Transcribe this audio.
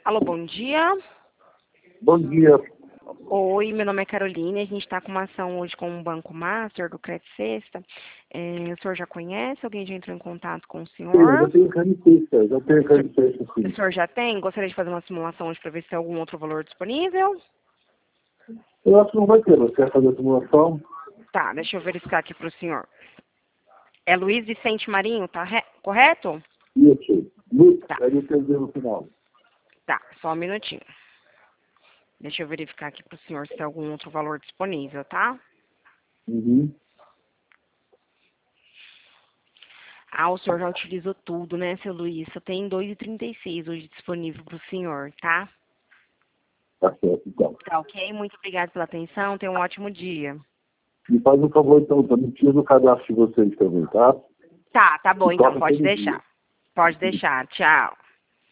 Alô, bom dia. Bom dia. Oi, meu nome é Caroline. A gente está com uma ação hoje com o Banco Master do Crédito Sexta. O senhor já conhece? Alguém já entrou em contato com o Eu senhor? já tenho carne sexta, sim. O senhor já tem? Gostaria de fazer uma simulação hoje para ver se tem algum outro valor disponível? Eu acho que não vai ter, você quer fazer a simulação? Tá, deixa eu verificar aqui para o senhor. É Luiz Vicente Marinho, tá correto? Isso. Luiz, Tá, aí eu quero dizer no final. tá, só um minutinho. Deixa eu verificar aqui para o senhor se tem algum outro valor disponível, tá? Uhum. Ah, o senhor já utilizou tudo, né, seu Luiz? Só tem 2,36 hoje disponível para o senhor, tá? Tá certo, então. Tá ok? Muito obrigada pela atenção. Tenha um ótimo dia. Me faz um favor, então, também tira o cadastro de vocês também, tá? Tá bom E então. toca Pode todo dia. deixar. Pode deixar. Tchau.